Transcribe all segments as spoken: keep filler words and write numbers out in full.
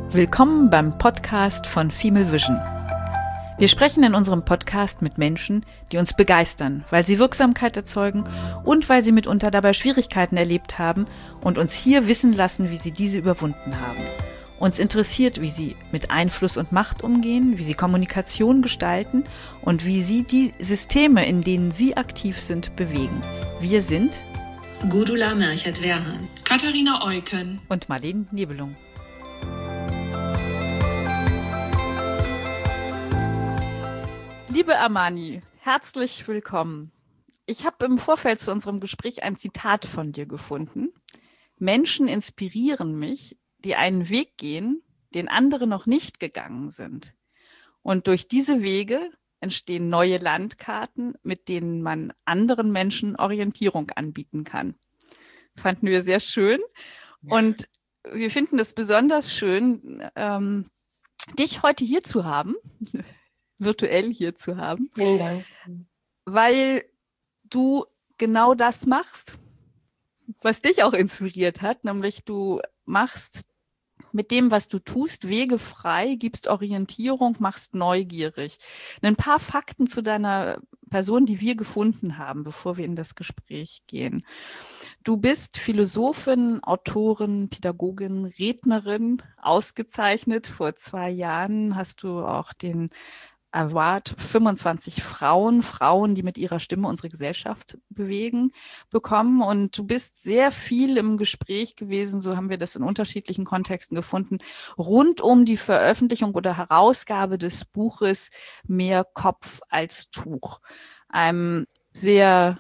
Willkommen beim Podcast von Female Vision. Wir sprechen in unserem Podcast mit Menschen, die uns begeistern, weil sie Wirksamkeit erzeugen und weil sie mitunter dabei Schwierigkeiten erlebt haben und uns hier wissen lassen, wie sie diese überwunden haben. Uns interessiert, wie sie mit Einfluss und Macht umgehen, wie sie Kommunikation gestalten und wie sie die Systeme, in denen sie aktiv sind, bewegen. Wir sind Gudula Merchert-Werhan, Katharina Eucken und Marlene Nebelung. Liebe Amani, herzlich willkommen. Ich habe im Vorfeld zu unserem Gespräch ein Zitat von dir gefunden. Menschen inspirieren mich, die einen Weg gehen, den andere noch nicht gegangen sind. Und durch diese Wege entstehen neue Landkarten, mit denen man anderen Menschen Orientierung anbieten kann. Fanden wir sehr schön. Und wir finden es besonders schön, ähm, dich heute hier zu haben, virtuell hier zu haben. Vielen Dank. Weil du genau das machst, was dich auch inspiriert hat, nämlich du machst mit dem, was du tust, Wege frei, gibst Orientierung, machst neugierig. Ein paar Fakten zu deiner Person, die wir gefunden haben, bevor wir in das Gespräch gehen. Du bist Philosophin, Autorin, Pädagogin, Rednerin, ausgezeichnet. Vor zwei Jahren hast du auch den Award fünfundzwanzig Frauen, Frauen, die mit ihrer Stimme unsere Gesellschaft bewegen, bekommen. Und du bist sehr viel im Gespräch gewesen, so haben wir das in unterschiedlichen Kontexten gefunden, rund um die Veröffentlichung oder Herausgabe des Buches Mehr Kopf als Tuch. Einem sehr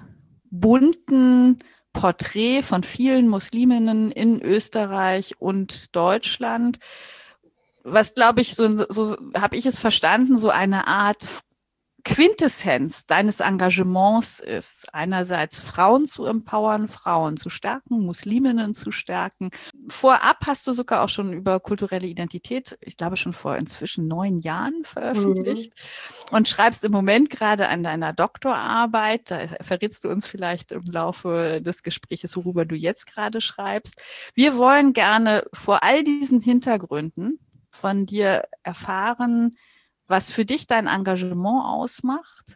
bunten Porträt von vielen Musliminnen in Österreich und Deutschland, was, glaube ich, so, so habe ich es verstanden, so eine Art Quintessenz deines Engagements ist. Einerseits Frauen zu empowern, Frauen zu stärken, Musliminnen zu stärken. Vorab hast du sogar auch schon über kulturelle Identität, ich glaube schon vor inzwischen neun Jahren veröffentlicht mhm. und schreibst im Moment gerade an deiner Doktorarbeit. Da verrätst du uns vielleicht im Laufe des Gesprächs, worüber du jetzt gerade schreibst. Wir wollen gerne vor all diesen Hintergründen von dir erfahren, was für dich dein Engagement ausmacht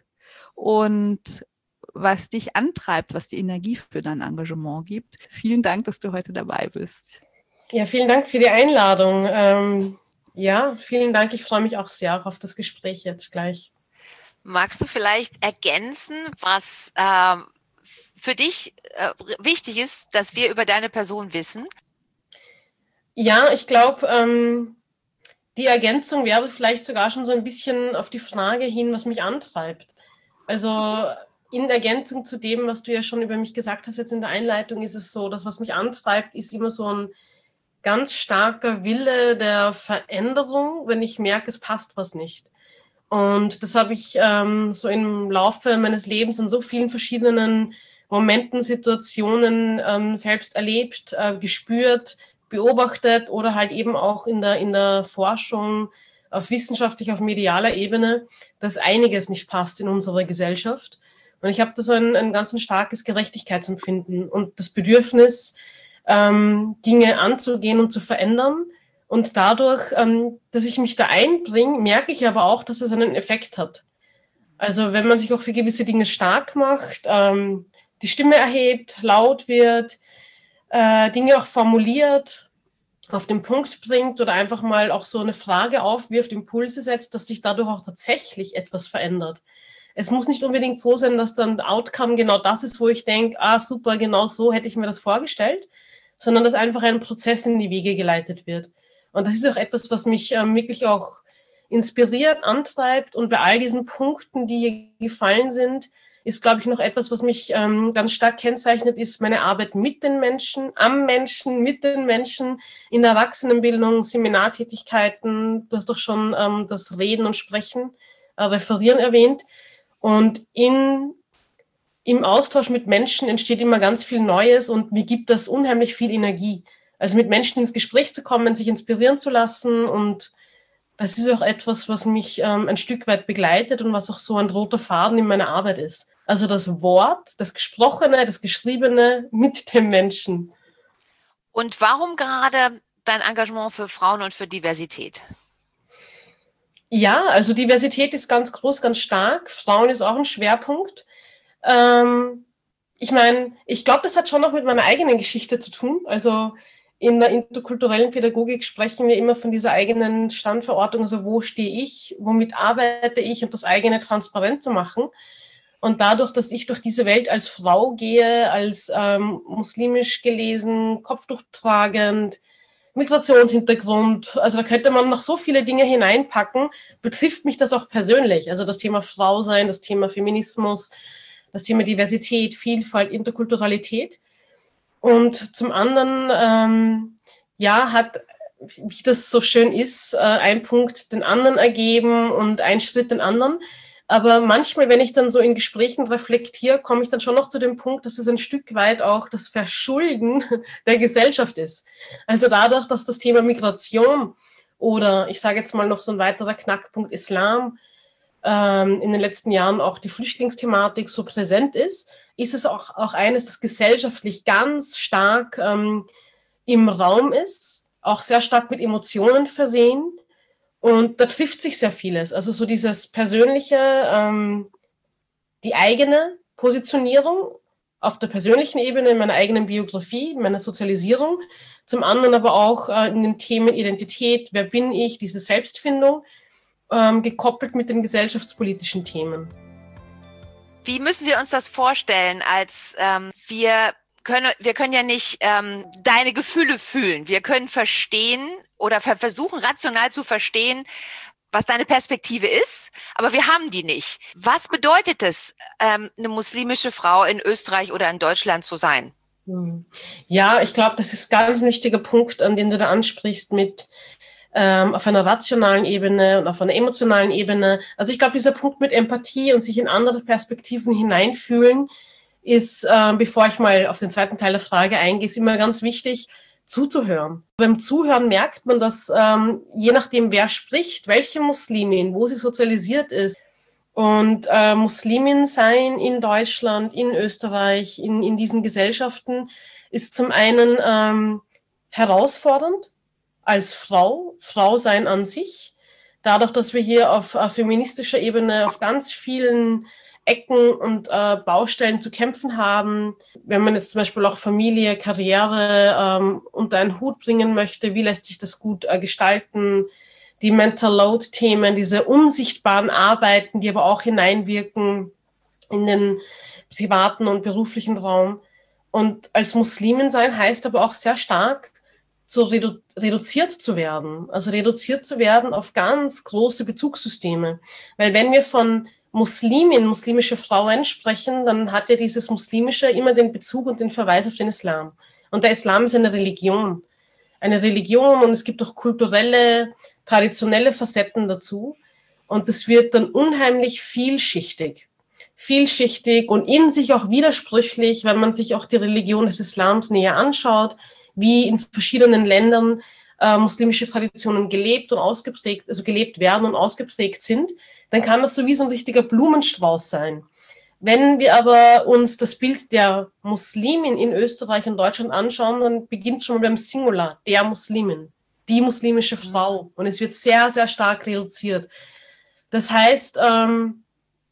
und was dich antreibt, was die Energie für dein Engagement gibt. Vielen Dank, dass du heute dabei bist. Ja, vielen Dank für die Einladung. Ähm, ja, vielen Dank. Ich freue mich auch sehr auf das Gespräch jetzt gleich. Magst du vielleicht ergänzen, was äh, für dich äh, wichtig ist, dass wir über deine Person wissen? Ja, ich glaube, ähm, die Ergänzung wäre vielleicht sogar schon so ein bisschen auf die Frage hin, was mich antreibt. Also in Ergänzung zu dem, was du ja schon über mich gesagt hast jetzt in der Einleitung, ist es so, dass was mich antreibt, ist immer so ein ganz starker Wille der Veränderung, wenn ich merke, es passt was nicht. Und das habe ich ähm, so im Laufe meines Lebens in so vielen verschiedenen Momenten, Situationen ähm, selbst erlebt, äh, gespürt, beobachtet oder halt eben auch in der, in der Forschung auf wissenschaftlicher, auf medialer Ebene, dass einiges nicht passt in unserer Gesellschaft. Und ich habe da so ein, ein ganz ein starkes Gerechtigkeitsempfinden und das Bedürfnis, ähm, Dinge anzugehen und zu verändern. Und dadurch, ähm, dass ich mich da einbringe, merke ich aber auch, dass es einen Effekt hat. Also wenn man sich auch für gewisse Dinge stark macht, ähm, die Stimme erhebt, laut wird, Äh, Dinge auch formuliert, auf den Punkt bringt oder einfach mal auch so eine Frage aufwirft, Impulse setzt, dass sich dadurch auch tatsächlich etwas verändert. Es muss nicht unbedingt so sein, dass dann der Outcome genau das ist, wo ich denke, ah super, genau so hätte ich mir das vorgestellt, sondern dass einfach ein Prozess in die Wege geleitet wird. Und das ist auch etwas, was mich ähm, wirklich auch inspiriert, antreibt und bei all diesen Punkten, die hier gefallen sind, ist, glaube ich, noch etwas, was mich ähm, ganz stark kennzeichnet, ist meine Arbeit mit den Menschen, am Menschen, mit den Menschen, in der Erwachsenenbildung, Seminartätigkeiten. Du hast doch schon ähm, das Reden und Sprechen, äh, Referieren erwähnt. Und in, im Austausch mit Menschen entsteht immer ganz viel Neues und mir gibt das unheimlich viel Energie. Also mit Menschen ins Gespräch zu kommen, sich inspirieren zu lassen, und das ist auch etwas, was mich ähm, ein Stück weit begleitet und was auch so ein roter Faden in meiner Arbeit ist. Also das Wort, das Gesprochene, das Geschriebene mit dem Menschen. Und warum gerade dein Engagement für Frauen und für Diversität? Ja, also Diversität ist ganz groß, ganz stark. Frauen ist auch ein Schwerpunkt. Ähm, ich meine, ich glaube, das hat schon noch mit meiner eigenen Geschichte zu tun. Also in der interkulturellen Pädagogik sprechen wir immer von dieser eigenen Standverortung, also wo stehe ich, womit arbeite ich und das eigene transparent zu machen. Und dadurch, dass ich durch diese Welt als Frau gehe, als ähm, muslimisch gelesen, Kopftuch tragend, Migrationshintergrund, also da könnte man noch so viele Dinge hineinpacken, betrifft mich das auch persönlich. Also das Thema Frau sein, das Thema Feminismus, das Thema Diversität, Vielfalt, Interkulturalität. Und zum anderen, ähm, ja, hat, wie das so schön ist, äh, ein Punkt den anderen ergeben und ein Schritt den anderen. Aber manchmal, wenn ich dann so in Gesprächen reflektiere, komme ich dann schon noch zu dem Punkt, dass es ein Stück weit auch das Verschulden der Gesellschaft ist. Also dadurch, dass das Thema Migration oder ich sage jetzt mal noch so ein weiterer Knackpunkt Islam ähm, in den letzten Jahren auch die Flüchtlingsthematik so präsent ist, ist es auch, auch eines, das gesellschaftlich ganz stark ähm, im Raum ist, auch sehr stark mit Emotionen versehen. Und da trifft sich sehr vieles. Also so dieses persönliche, ähm, die eigene Positionierung auf der persönlichen Ebene, in meiner eigenen Biografie, in meiner Sozialisierung. Zum anderen aber auch äh, in den Themen Identität, wer bin ich, diese Selbstfindung, ähm, gekoppelt mit den gesellschaftspolitischen Themen. Wie müssen wir uns das vorstellen, als ähm, wir können, wir können ja nicht ähm, deine Gefühle fühlen. Wir können verstehen oder versuchen rational zu verstehen, was deine Perspektive ist, aber wir haben die nicht. Was bedeutet es, ähm, eine muslimische Frau in Österreich oder in Deutschland zu sein? Ja, ich glaube, das ist ein ganz wichtiger Punkt, an den du da ansprichst mit ähm, auf einer rationalen Ebene und auf einer emotionalen Ebene. Also ich glaube, dieser Punkt mit Empathie und sich in andere Perspektiven hineinfühlen ist, äh, bevor ich mal auf den zweiten Teil der Frage eingehe, ist immer ganz wichtig, zuzuhören. Beim Zuhören merkt man, dass ähm, je nachdem, wer spricht, welche Muslimin, wo sie sozialisiert ist, und äh, Muslimin sein in Deutschland, in Österreich, in, in diesen Gesellschaften, ist zum einen ähm, herausfordernd als Frau, Frau sein an sich, dadurch, dass wir hier auf, auf feministischer Ebene auf ganz vielen Ecken und äh, Baustellen zu kämpfen haben. Wenn man jetzt zum Beispiel auch Familie, Karriere ähm, unter einen Hut bringen möchte, wie lässt sich das gut äh, gestalten? Die Mental Load-Themen, diese unsichtbaren Arbeiten, die aber auch hineinwirken in den privaten und beruflichen Raum. Und als Muslimin sein heißt aber auch sehr stark, so redu- reduziert zu werden. Also reduziert zu werden auf ganz große Bezugssysteme. Weil wenn wir von Muslimin, muslimische Frauen sprechen, dann hat ja dieses Muslimische immer den Bezug und den Verweis auf den Islam. Und der Islam ist eine Religion. Eine Religion und es gibt auch kulturelle, traditionelle Facetten dazu. Und das wird dann unheimlich vielschichtig. Vielschichtig und in sich auch widersprüchlich, wenn man sich auch die Religion des Islams näher anschaut, wie in verschiedenen Ländern äh, muslimische Traditionen gelebt und ausgeprägt, also gelebt werden und ausgeprägt sind, dann kann das so wie so ein richtiger Blumenstrauß sein. Wenn wir aber uns das Bild der Muslimin in Österreich und Deutschland anschauen, dann beginnt schon mal beim Singular, der Muslimin, die muslimische Frau. Und es wird sehr, sehr stark reduziert. Das heißt, ähm,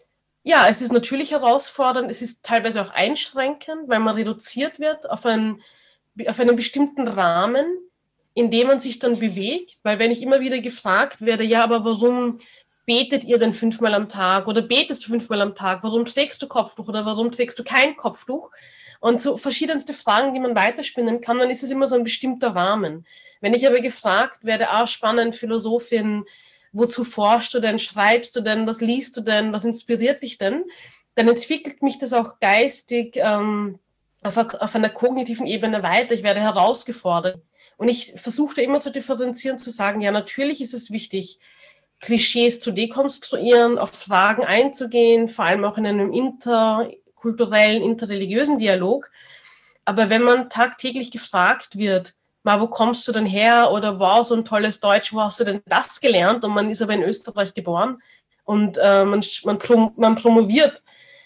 ja, es ist natürlich herausfordernd, es ist teilweise auch einschränkend, weil man reduziert wird auf einen, auf einen bestimmten Rahmen, in dem man sich dann bewegt. Weil wenn ich immer wieder gefragt werde, ja, aber warum betet ihr denn fünfmal am Tag oder betest du fünfmal am Tag? Warum trägst du Kopftuch oder warum trägst du kein Kopftuch? Und so verschiedenste Fragen, die man weiterspinnen kann, dann ist es immer so ein bestimmter Rahmen. Wenn ich aber gefragt werde, ah, spannend, Philosophin, wozu forschst du denn, schreibst du denn, was liest du denn, was inspiriert dich denn, dann entwickelt mich das auch geistig ähm, auf, auf einer kognitiven Ebene weiter. Ich werde herausgefordert. Und ich versuche immer zu differenzieren, zu sagen, ja, natürlich ist es wichtig, Klischees zu dekonstruieren, auf Fragen einzugehen, vor allem auch in einem interkulturellen, interreligiösen Dialog. Aber wenn man tagtäglich gefragt wird, mal, wo kommst du denn her? Oder wow, so ein tolles Deutsch, wo hast du denn das gelernt? Und man ist aber in Österreich geboren und äh, man, man, prom- man promoviert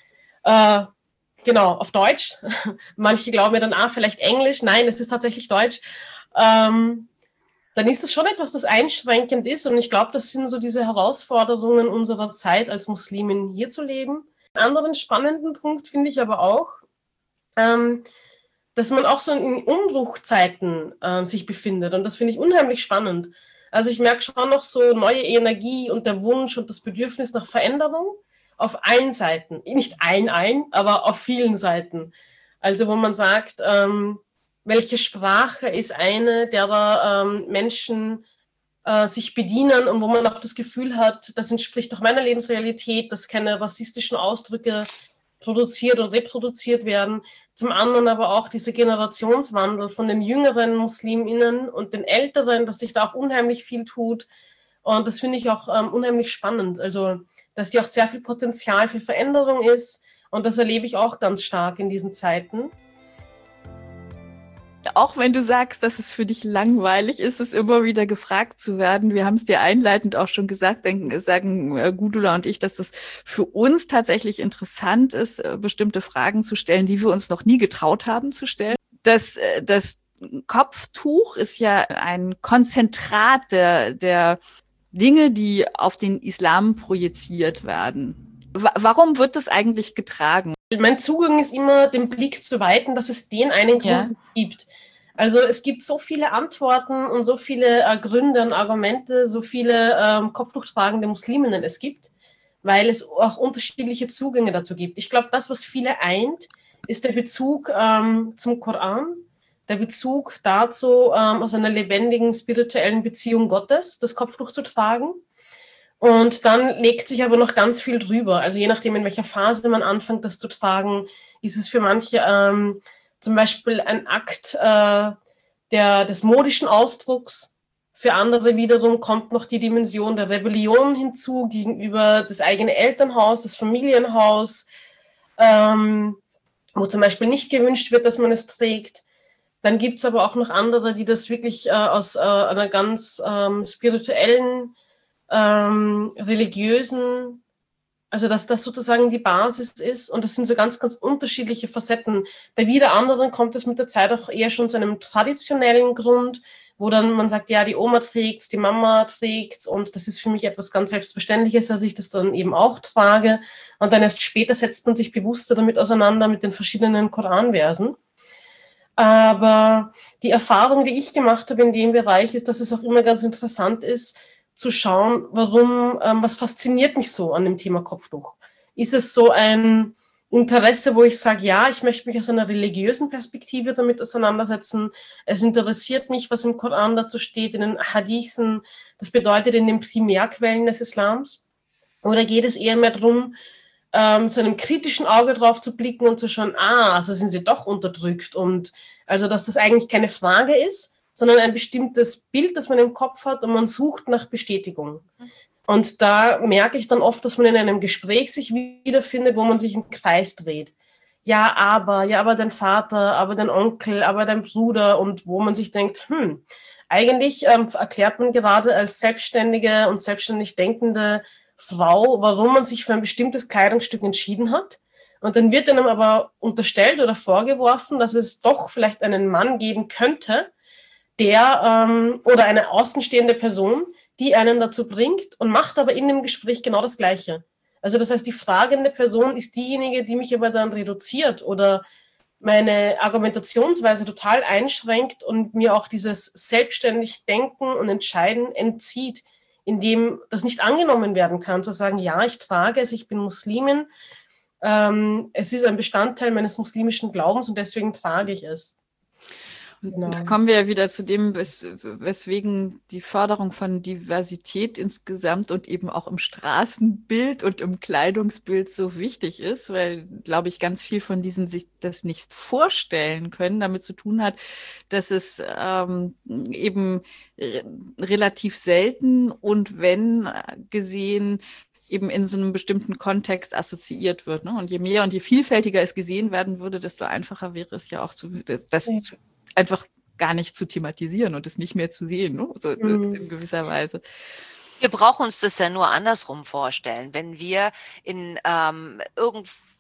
äh, genau auf Deutsch. Manche glauben mir dann, ah, vielleicht Englisch. Nein, es ist tatsächlich Deutsch. Ähm, dann ist das schon etwas, das einschränkend ist. Und ich glaube, das sind so diese Herausforderungen unserer Zeit als Muslimin hier zu leben. Einen anderen spannenden Punkt finde ich aber auch, ähm, dass man auch so in Umbruchzeiten äh, sich befindet. Und das finde ich unheimlich spannend. Also ich merke schon noch so neue Energie und der Wunsch und das Bedürfnis nach Veränderung auf allen Seiten. Nicht allen ein, aber auf vielen Seiten. Also wo man sagt, ähm, welche Sprache ist eine, derer ähm, Menschen äh, sich bedienen und wo man auch das Gefühl hat, das entspricht doch meiner Lebensrealität, dass keine rassistischen Ausdrücke produziert und reproduziert werden. Zum anderen aber auch dieser Generationswandel von den jüngeren MuslimInnen und den älteren, dass sich da auch unheimlich viel tut. Und das finde ich auch ähm, unheimlich spannend. Also, dass die auch sehr viel Potenzial für Veränderung ist. Und das erlebe ich auch ganz stark in diesen Zeiten. Auch wenn du sagst, dass es für dich langweilig ist, es immer wieder gefragt zu werden. Wir haben es dir einleitend auch schon gesagt, denken, sagen äh, Gudula und ich, dass es für uns tatsächlich interessant ist, äh, bestimmte Fragen zu stellen, die wir uns noch nie getraut haben zu stellen. Das, äh, das Kopftuch ist ja ein Konzentrat der, der Dinge, die auf den Islam projiziert werden. W- warum wird das eigentlich getragen? Mein Zugang ist immer, den Blick zu weiten, dass es den einen Grund Ja. gibt. Also es gibt so viele Antworten und so viele äh, Gründe und Argumente, so viele ähm, kopftuchtragende Musliminnen es gibt, weil es auch unterschiedliche Zugänge dazu gibt. Ich glaube, das, was viele eint, ist der Bezug ähm, zum Koran, der Bezug dazu, ähm, aus einer lebendigen spirituellen Beziehung Gottes das Kopftuch zu tragen. Und dann legt sich aber noch ganz viel drüber. Also je nachdem, in welcher Phase man anfängt, das zu tragen, ist es für manche ähm, zum Beispiel ein Akt äh, der, des modischen Ausdrucks. Für andere wiederum kommt noch die Dimension der Rebellion hinzu gegenüber das eigene Elternhaus, das Familienhaus, ähm, wo zum Beispiel nicht gewünscht wird, dass man es trägt. Dann gibt es aber auch noch andere, die das wirklich äh, aus äh, einer ganz ähm, spirituellen, ähm, religiösen, also dass das sozusagen die Basis ist. Und das sind so ganz, ganz unterschiedliche Facetten. Bei wieder anderen kommt es mit der Zeit auch eher schon zu einem traditionellen Grund, wo dann man sagt, ja, die Oma trägt's, die Mama trägt's und das ist für mich etwas ganz Selbstverständliches, dass ich das dann eben auch trage. Und dann erst später setzt man sich bewusster damit auseinander mit den verschiedenen Koranversen. Aber die Erfahrung, die ich gemacht habe in dem Bereich, ist, dass es auch immer ganz interessant ist, zu schauen, warum, ähm, was fasziniert mich so an dem Thema Kopftuch? Ist es so ein Interesse, wo ich sage, ja, ich möchte mich aus einer religiösen Perspektive damit auseinandersetzen. Es interessiert mich, was im Koran dazu steht, in den Hadithen, das bedeutet in den Primärquellen des Islams. Oder geht es eher mehr darum, ähm, zu einem kritischen Auge drauf zu blicken und zu schauen, ah, also sind sie doch unterdrückt. Und also, dass das eigentlich keine Frage ist, sondern ein bestimmtes Bild, das man im Kopf hat und man sucht nach Bestätigung. Und da merke ich dann oft, dass man in einem Gespräch sich wiederfindet, wo man sich im Kreis dreht. Ja, aber, ja, aber dein Vater, aber dein Onkel, aber dein Bruder und wo man sich denkt, hm, eigentlich ähm, erklärt man gerade als selbstständige und selbstständig denkende Frau, warum man sich für ein bestimmtes Kleidungsstück entschieden hat. Und dann wird einem aber unterstellt oder vorgeworfen, dass es doch vielleicht einen Mann geben könnte, der ähm, oder eine außenstehende Person, die einen dazu bringt und macht aber in dem Gespräch genau das Gleiche. Also das heißt, die fragende Person ist diejenige, die mich aber dann reduziert oder meine Argumentationsweise total einschränkt und mir auch dieses selbstständig Denken und Entscheiden entzieht, indem das nicht angenommen werden kann, zu sagen, ja, ich trage es, ich bin Muslimin, ähm, es ist ein Bestandteil meines muslimischen Glaubens und deswegen trage ich es. Genau. Da kommen wir ja wieder zu dem, wes weswegen die Förderung von Diversität insgesamt und eben auch im Straßenbild und im Kleidungsbild so wichtig ist, weil, glaube ich, ganz viel von diesem sich das nicht vorstellen können, damit zu tun hat, dass es ähm, eben re relativ selten und wenn gesehen eben in so einem bestimmten Kontext assoziiert wird. Ne? Und je mehr und je vielfältiger es gesehen werden würde, desto einfacher wäre es ja auch, zu, das, das ja. zu, einfach gar nicht zu thematisieren und es nicht mehr zu sehen, ne? So mhm. in gewisser Weise. Wir brauchen uns das ja nur andersrum vorstellen. Wenn wir in ähm, irgendwo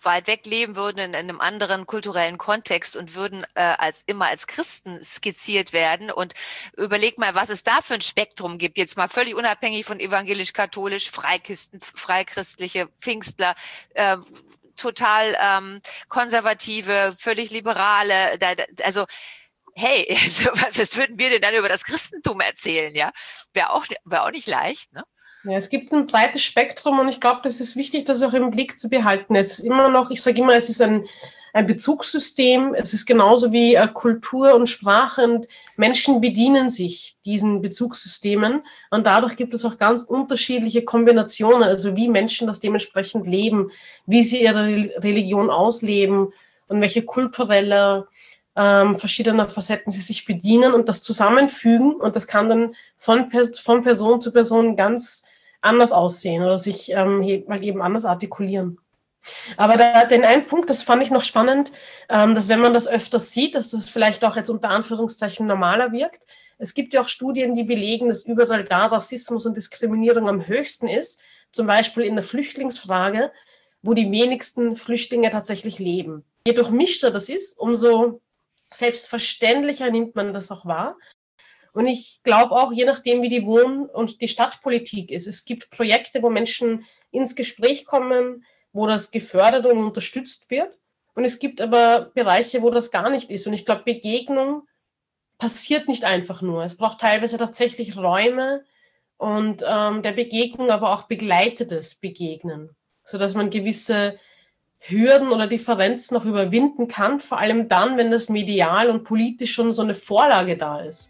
weit weg leben würden, in einem anderen kulturellen Kontext und würden äh, als immer als Christen skizziert werden. Und überleg mal, was es da für ein Spektrum gibt, jetzt mal völlig unabhängig von evangelisch-katholisch, Freikisten, Freikristliche, Pfingstler, äh, total ähm, konservative, völlig liberale, da, da, also hey, also, was würden wir denn dann über das Christentum erzählen, ja? Wäre auch, wäre auch nicht leicht, ne? Ja, es gibt ein breites Spektrum und ich glaube, das ist wichtig, das auch im Blick zu behalten. Es ist immer noch, ich sage immer, es ist ein, ein Bezugssystem, es ist genauso wie äh, Kultur und Sprache und Menschen bedienen sich diesen Bezugssystemen und dadurch gibt es auch ganz unterschiedliche Kombinationen, also wie Menschen das dementsprechend leben, wie sie ihre Religion ausleben und welche kulturelle ähm, verschiedene Facetten sie sich bedienen und das zusammenfügen und das kann dann von, von Person zu Person ganz anders aussehen oder sich ähm, halt eben anders artikulieren. Aber da, den einen Punkt, das fand ich noch spannend, ähm, dass wenn man das öfters sieht, dass das vielleicht auch jetzt unter Anführungszeichen normaler wirkt. Es gibt ja auch Studien, die belegen, dass überall da Rassismus und Diskriminierung am höchsten ist, zum Beispiel in der Flüchtlingsfrage, wo die wenigsten Flüchtlinge tatsächlich leben. Je durchmischter das ist, umso selbstverständlicher nimmt man das auch wahr. Und ich glaube auch, je nachdem, wie die Wohn- und die Stadtpolitik ist, es gibt Projekte, wo Menschen ins Gespräch kommen, wo das gefördert und unterstützt wird. Und es gibt aber Bereiche, wo das gar nicht ist. Und ich glaube, Begegnung passiert nicht einfach nur. Es braucht teilweise tatsächlich Räume und ähm, der Begegnung, aber auch begleitetes Begegnen, sodass man gewisse Hürden oder Differenzen noch überwinden kann, vor allem dann, wenn das medial und politisch schon so eine Vorlage da ist.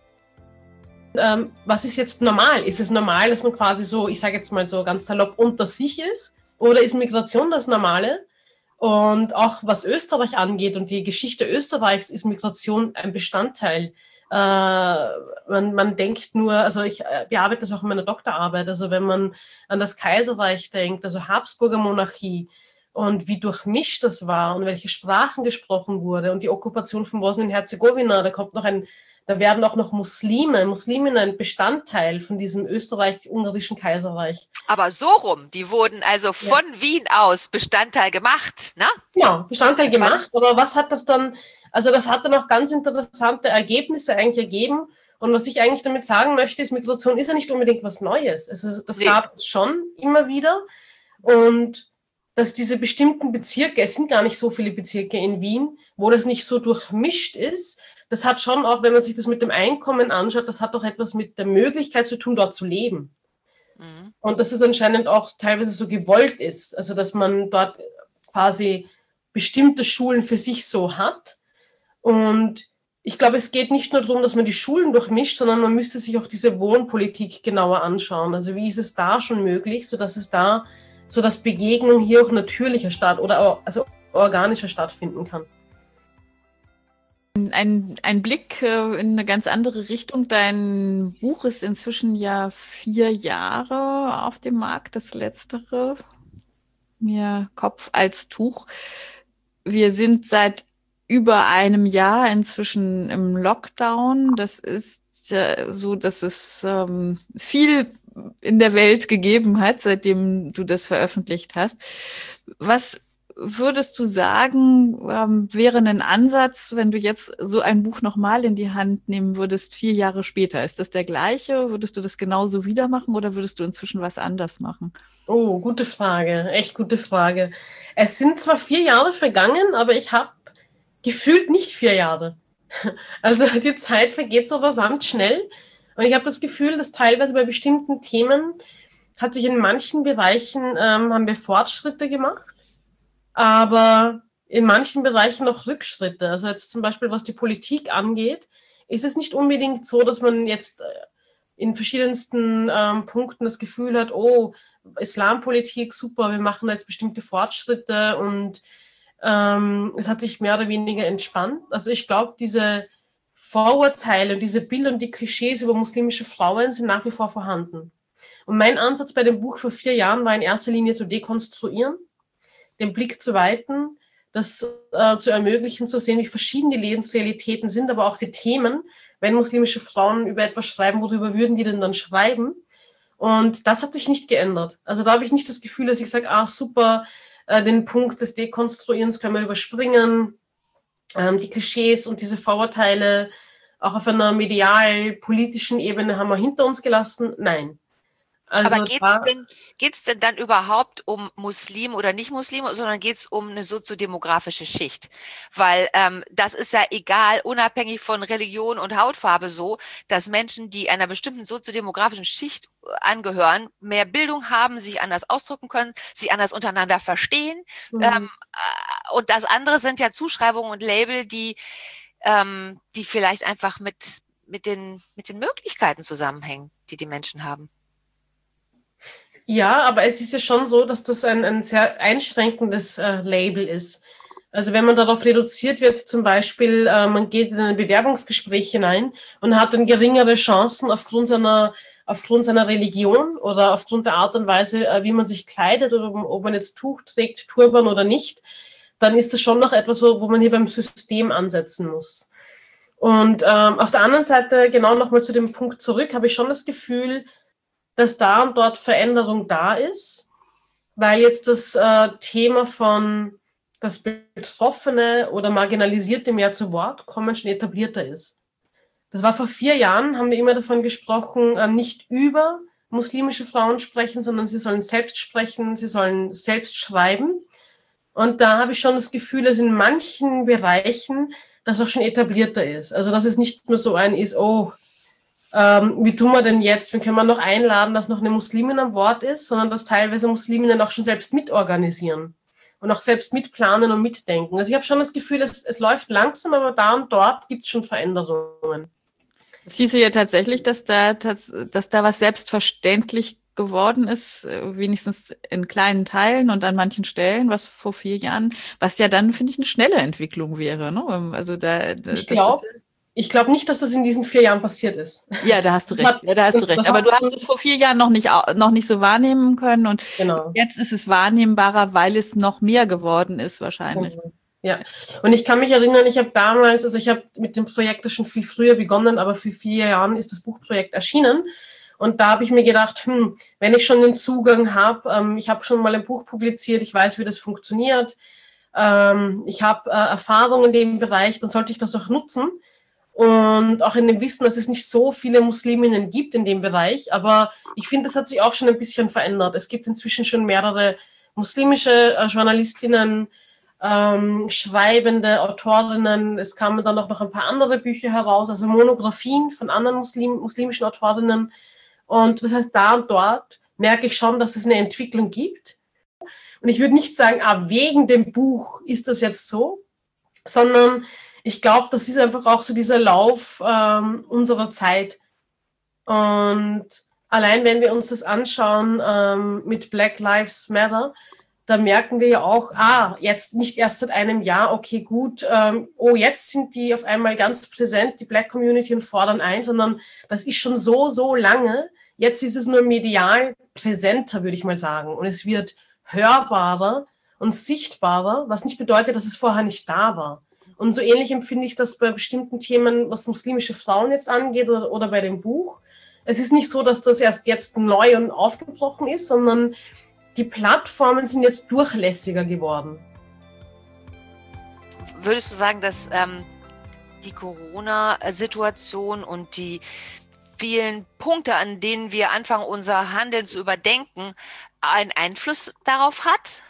Ähm, was ist jetzt normal? Ist es normal, dass man quasi so, ich sage jetzt mal so ganz salopp, unter sich ist? Oder ist Migration das Normale? Und auch was Österreich angeht und die Geschichte Österreichs, ist Migration ein Bestandteil. Äh, man, man denkt nur, also ich äh, bearbeite das auch in meiner Doktorarbeit, also wenn man an das Kaiserreich denkt, also Habsburger Monarchie und wie durchmischt das war und welche Sprachen gesprochen wurde und die Okkupation von Bosnien-Herzegowina, da kommt noch ein Da werden auch noch Muslime, Musliminnen ein Bestandteil von diesem österreich-ungarischen Kaiserreich. Aber so rum, die wurden also von ja. Wien aus Bestandteil gemacht, ne? Ja, Bestandteil das gemacht, aber was hat das dann, also das hat dann auch ganz interessante Ergebnisse eigentlich ergeben und was ich eigentlich damit sagen möchte, ist, Migration ist ja nicht unbedingt was Neues. Also das nee. gab es schon immer wieder und dass diese bestimmten Bezirke, es sind gar nicht so viele Bezirke in Wien, wo das nicht so durchmischt ist. Das hat schon auch, wenn man sich das mit dem Einkommen anschaut, das hat auch etwas mit der Möglichkeit zu tun, dort zu leben. Mhm. Und dass es anscheinend auch teilweise so gewollt ist, also dass man dort quasi bestimmte Schulen für sich so hat. Und ich glaube, es geht nicht nur darum, dass man die Schulen durchmischt, sondern man müsste sich auch diese Wohnpolitik genauer anschauen. Also wie ist es da schon möglich, sodass es da, so dass Begegnung hier auch natürlicher statt oder auch, also organischer stattfinden kann. Ein, ein Blick äh, in eine ganz andere Richtung. Dein Buch ist inzwischen ja vier Jahre auf dem Markt, das letztere, mir Kopf als Tuch. Wir sind seit über einem Jahr inzwischen im Lockdown. Das ist äh, so, dass es ähm, viel in der Welt gegeben hat, seitdem du das veröffentlicht hast. Was würdest du sagen, ähm, wäre ein Ansatz, wenn du jetzt so ein Buch nochmal in die Hand nehmen würdest, vier Jahre später? Ist das der gleiche? Würdest du das genauso wieder machen oder würdest du inzwischen was anders machen? Oh, gute Frage. Echt gute Frage. Es sind zwar vier Jahre vergangen, aber ich habe gefühlt nicht vier Jahre. Also die Zeit vergeht so rasant schnell. Und ich habe das Gefühl, dass teilweise bei bestimmten Themen hat sich in manchen Bereichen, ähm, haben wir Fortschritte gemacht, aber in manchen Bereichen noch Rückschritte. Also jetzt zum Beispiel, was die Politik angeht, ist es nicht unbedingt so, dass man jetzt in verschiedensten ähm, Punkten das Gefühl hat, oh, Islampolitik, super, wir machen jetzt bestimmte Fortschritte und ähm, es hat sich mehr oder weniger entspannt. Also ich glaube, diese Vorurteile und diese Bilder und die Klischees über muslimische Frauen sind nach wie vor vorhanden. Und mein Ansatz bei dem Buch vor vier Jahren war in erster Linie zu dekonstruieren, den Blick zu weiten, das äh, zu ermöglichen, zu sehen, wie verschieden die Lebensrealitäten sind, aber auch die Themen, wenn muslimische Frauen über etwas schreiben, worüber würden die denn dann schreiben? Und das hat sich nicht geändert. Also da habe ich nicht das Gefühl, dass ich sage, ah super, äh, den Punkt des Dekonstruierens können wir überspringen. Ähm, die Klischees und diese Vorurteile auch auf einer medial-politischen Ebene haben wir hinter uns gelassen. Nein. Also aber geht es denn, geht's denn dann überhaupt um Muslim oder Nicht-Muslime, sondern geht es um eine soziodemografische Schicht? Weil ähm, das ist ja egal, unabhängig von Religion und Hautfarbe so, dass Menschen, die einer bestimmten soziodemografischen Schicht angehören, mehr Bildung haben, sich anders ausdrücken können, sich anders untereinander verstehen. Mhm. Ähm, äh, und das andere sind ja Zuschreibungen und Label, die, ähm, die vielleicht einfach mit, mit, den, mit den Möglichkeiten zusammenhängen, die die Menschen haben. Ja, aber es ist ja schon so, dass das ein, ein sehr einschränkendes äh, Label ist. Also wenn man darauf reduziert wird, zum Beispiel, äh, man geht in ein Bewerbungsgespräch hinein und hat dann geringere Chancen aufgrund seiner, aufgrund seiner Religion oder aufgrund der Art und Weise, äh, wie man sich kleidet oder ob man jetzt Tuch trägt, Turban oder nicht, dann ist das schon noch etwas, wo, wo man hier beim System ansetzen muss. Und ähm, auf der anderen Seite, genau nochmal zu dem Punkt zurück, habe ich schon das Gefühl, dass da und dort Veränderung da ist, weil jetzt das äh, Thema von das Betroffene oder Marginalisierte mehr zu Wort kommen schon etablierter ist. Das war vor vier Jahren, haben wir immer davon gesprochen, äh, nicht über muslimische Frauen sprechen, sondern sie sollen selbst sprechen, sie sollen selbst schreiben. Und da habe ich schon das Gefühl, dass in manchen Bereichen das auch schon etablierter ist. Also dass es nicht nur so ein ist, oh, Ähm, wie tun wir denn jetzt? Wie können wir noch einladen, dass noch eine Muslimin am Wort ist, sondern dass teilweise Musliminnen auch schon selbst mitorganisieren und auch selbst mitplanen und mitdenken. Also ich habe schon das Gefühl, es, es läuft langsam, aber da und dort gibt es schon Veränderungen. Es hieße ja tatsächlich, dass da, dass, dass da was selbstverständlich geworden ist, wenigstens in kleinen Teilen und an manchen Stellen, was vor vier Jahren, was ja dann, finde ich, eine schnelle Entwicklung wäre. Ne? Also da, da ich glaube, Ich glaube nicht, dass das in diesen vier Jahren passiert ist. Ja, da hast du recht. Ja, da hast du recht. Aber du hast es vor vier Jahren noch nicht, noch nicht so wahrnehmen können und genau. Jetzt ist es wahrnehmbarer, weil es noch mehr geworden ist wahrscheinlich. Ja, und ich kann mich erinnern, ich habe damals, also ich habe mit dem Projekt schon viel früher begonnen, aber für vier Jahren ist das Buchprojekt erschienen. Und da habe ich mir gedacht, hm, wenn ich schon den Zugang habe, ähm, ich habe schon mal ein Buch publiziert, ich weiß, wie das funktioniert, ähm, ich habe äh, Erfahrung in dem Bereich, dann sollte ich das auch nutzen. Und auch in dem Wissen, dass es nicht so viele Musliminnen gibt in dem Bereich. Aber ich finde, das hat sich auch schon ein bisschen verändert. Es gibt inzwischen schon mehrere muslimische äh, Journalistinnen, ähm, schreibende Autorinnen. Es kamen dann auch noch ein paar andere Bücher heraus, also Monographien von anderen Muslim, muslimischen Autorinnen. Und das heißt, da und dort merke ich schon, dass es eine Entwicklung gibt. Und ich würde nicht sagen, ah, wegen dem Buch ist das jetzt so, sondern ich glaube, das ist einfach auch so dieser Lauf ähm, unserer Zeit. Und allein wenn wir uns das anschauen ähm, mit Black Lives Matter, da merken wir ja auch, ah, jetzt nicht erst seit einem Jahr, okay, gut, ähm, oh, jetzt sind die auf einmal ganz präsent, die Black Community, und fordern ein, sondern das ist schon so, so lange. Jetzt ist es nur medial präsenter, würde ich mal sagen. Und es wird hörbarer und sichtbarer, was nicht bedeutet, dass es vorher nicht da war. Und so ähnlich empfinde ich das bei bestimmten Themen, was muslimische Frauen jetzt angeht oder, oder bei dem Buch. Es ist nicht so, dass das erst jetzt neu und aufgebrochen ist, sondern die Plattformen sind jetzt durchlässiger geworden. Würdest du sagen, dass ähm, die Corona-Situation und die vielen Punkte, an denen wir anfangen, unser Handeln zu überdenken, einen Einfluss darauf hat?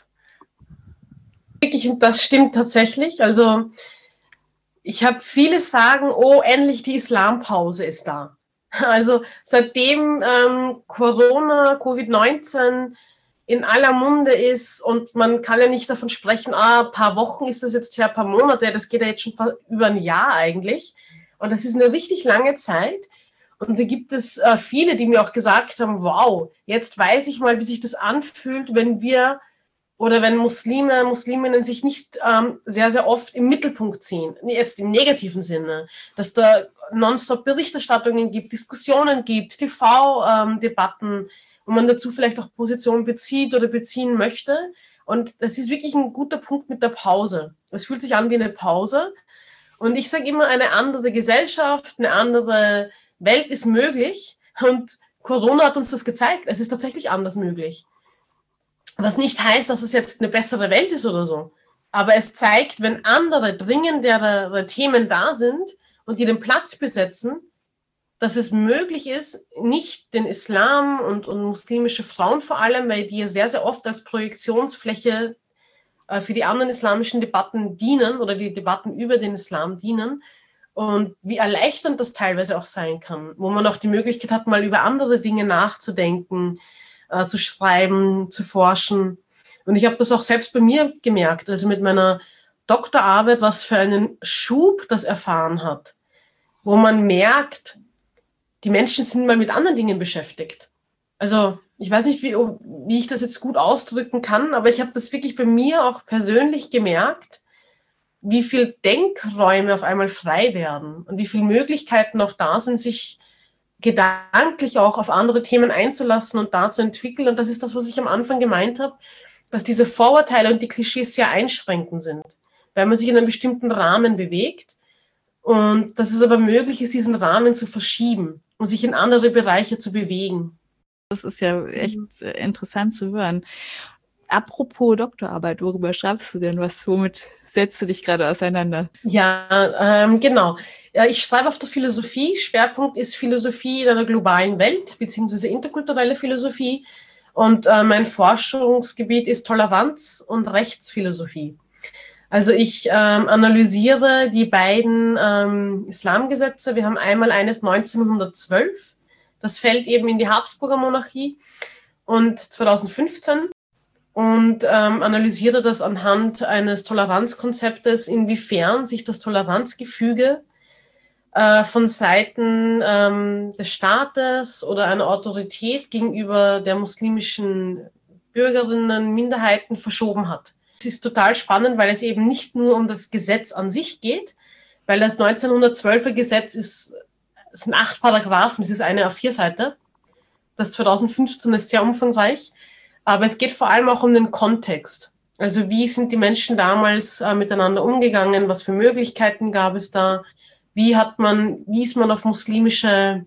Das stimmt tatsächlich. Also ich habe viele sagen, oh, endlich die Islampause ist da. Also seitdem ähm, Corona, Covid neunzehn in aller Munde ist und man kann ja nicht davon sprechen, ah, ein paar Wochen ist das jetzt her, ein paar Monate, das geht ja jetzt schon über ein Jahr eigentlich. Und das ist eine richtig lange Zeit. Und da gibt es äh, viele, die mir auch gesagt haben, wow, jetzt weiß ich mal, wie sich das anfühlt, wenn wir oder wenn Muslime, Musliminnen sich nicht ähm, sehr, sehr oft im Mittelpunkt ziehen, jetzt im negativen Sinne, dass da nonstop Berichterstattungen gibt, Diskussionen gibt, T V-Debatten, ähm, wo man dazu vielleicht auch Position bezieht oder beziehen möchte. Und das ist wirklich ein guter Punkt mit der Pause. Es fühlt sich an wie eine Pause. Und ich sage immer, eine andere Gesellschaft, eine andere Welt ist möglich. Und Corona hat uns das gezeigt. Es ist tatsächlich anders möglich. Was nicht heißt, dass es jetzt eine bessere Welt ist oder so. Aber es zeigt, wenn andere dringendere Themen da sind und die den Platz besetzen, dass es möglich ist, nicht den Islam und, und muslimische Frauen vor allem, weil die ja sehr, sehr oft als Projektionsfläche äh, für die anderen islamischen Debatten dienen oder die Debatten über den Islam dienen. Und wie erleichternd das teilweise auch sein kann, wo man auch die Möglichkeit hat, mal über andere Dinge nachzudenken, äh, zu schreiben, zu forschen. Und ich habe das auch selbst bei mir gemerkt, also mit meiner Doktorarbeit, was für einen Schub das erfahren hat, wo man merkt, die Menschen sind mal mit anderen Dingen beschäftigt. Also ich weiß nicht, wie, wie ich das jetzt gut ausdrücken kann, aber ich habe das wirklich bei mir auch persönlich gemerkt, wie viel Denkräume auf einmal frei werden und wie viele Möglichkeiten noch da sind, sich gedanklich auch auf andere Themen einzulassen und da zu entwickeln. Und das ist das, was ich am Anfang gemeint habe, dass diese Vorurteile und die Klischees sehr einschränkend sind, weil man sich in einem bestimmten Rahmen bewegt und dass es aber möglich ist, diesen Rahmen zu verschieben und sich in andere Bereiche zu bewegen. Das ist ja echt mhm. interessant zu hören. Apropos Doktorarbeit, worüber schreibst du denn was? Womit setzt du dich gerade auseinander? Ja, ähm, genau. Ich schreibe auf der Philosophie. Schwerpunkt ist Philosophie in einer globalen Welt, beziehungsweise interkulturelle Philosophie. Und äh, mein Forschungsgebiet ist Toleranz und Rechtsphilosophie. Also ich ähm, analysiere die beiden ähm, Islamgesetze. Wir haben einmal eines neunzehnhundertzwölf, das fällt eben in die Habsburger Monarchie, und zweitausendfünfzehn und ähm, analysiere das anhand eines Toleranzkonzeptes, inwiefern sich das Toleranzgefüge äh, von Seiten ähm, des Staates oder einer Autorität gegenüber der muslimischen Bürgerinnen, Minderheiten verschoben hat. Es ist total spannend, weil es eben nicht nur um das Gesetz an sich geht, weil das neunzehnhundertzwölfer Gesetz ist, es sind acht Paragraphen, es ist eine A vier Seite. Das zweitausendfünfzehn ist sehr umfangreich, aber es geht vor allem auch um den Kontext. Also wie sind die Menschen damals äh, miteinander umgegangen, was für Möglichkeiten gab es da, wie hat man, wie ist man auf muslimische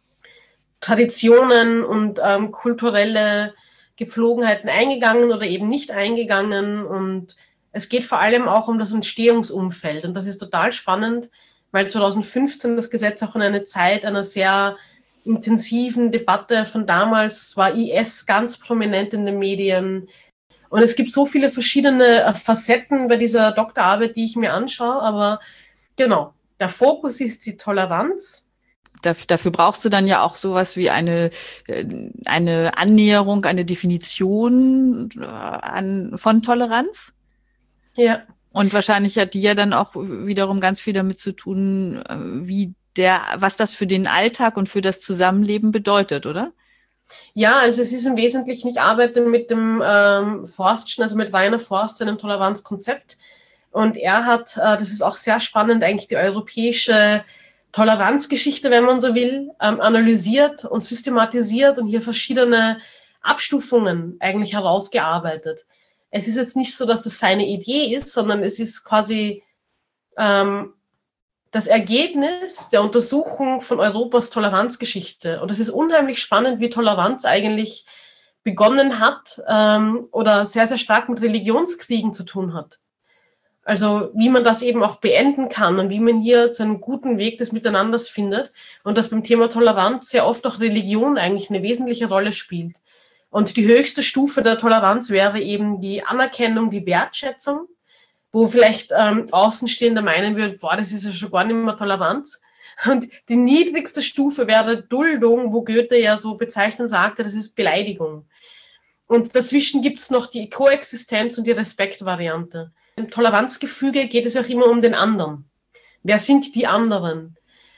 Traditionen und ähm, kulturelle Gepflogenheiten eingegangen oder eben nicht eingegangen. Und es geht vor allem auch um das Entstehungsumfeld. Und das ist total spannend, weil zweitausendfünfzehn das Gesetz auch in eine Zeit einer sehr intensiven Debatte von damals war, I S ganz prominent in den Medien. Und es gibt so viele verschiedene Facetten bei dieser Doktorarbeit, die ich mir anschaue. Aber genau, der Fokus ist die Toleranz. Dafür brauchst du dann ja auch sowas wie eine, eine Annäherung, eine Definition an, von Toleranz. Ja. Und wahrscheinlich hat die ja dann auch wiederum ganz viel damit zu tun, wie der, was das für den Alltag und für das Zusammenleben bedeutet, oder? Ja, also es ist im Wesentlichen, ich arbeite mit dem ähm, Forstchen, also mit Rainer Forst, einem Toleranzkonzept. Und er hat, äh, das ist auch sehr spannend, eigentlich die europäische Toleranzgeschichte, wenn man so will, ähm, analysiert und systematisiert und hier verschiedene Abstufungen eigentlich herausgearbeitet. Es ist jetzt nicht so, dass es seine Idee ist, sondern es ist quasi ähm, das Ergebnis der Untersuchung von Europas Toleranzgeschichte. Und es ist unheimlich spannend, wie Toleranz eigentlich begonnen hat ähm, oder sehr, sehr stark mit Religionskriegen zu tun hat. Also wie man das eben auch beenden kann und wie man hier zu einem guten Weg des Miteinanders findet und dass beim Thema Toleranz sehr oft auch Religion eigentlich eine wesentliche Rolle spielt. Und die höchste Stufe der Toleranz wäre eben die Anerkennung, die Wertschätzung, wo vielleicht ähm, Außenstehender meinen würden, boah, das ist ja schon gar nicht mehr Toleranz. Und die niedrigste Stufe wäre Duldung, wo Goethe ja so bezeichnend sagte, das ist Beleidigung. Und dazwischen gibt es noch die Koexistenz und die Respektvariante. Im Toleranzgefüge geht es auch immer um den anderen. Wer sind die anderen?